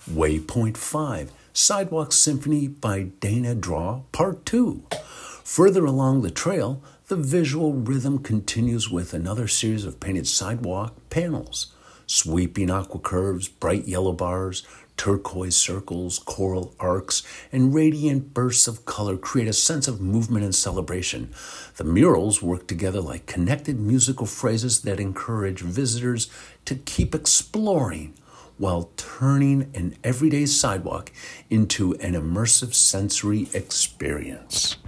Waypoint 5, Sidewalk Symphony by Dana Draw, Part 2. Further along the trail, the visual rhythm continues with another series of painted sidewalk panels. Sweeping aqua curves, bright yellow bars, turquoise circles, coral arcs, and radiant bursts of color create a sense of movement and celebration. The murals work together like connected musical phrases that encourage visitors to keep exploring while turning an everyday sidewalk into an immersive sensory experience.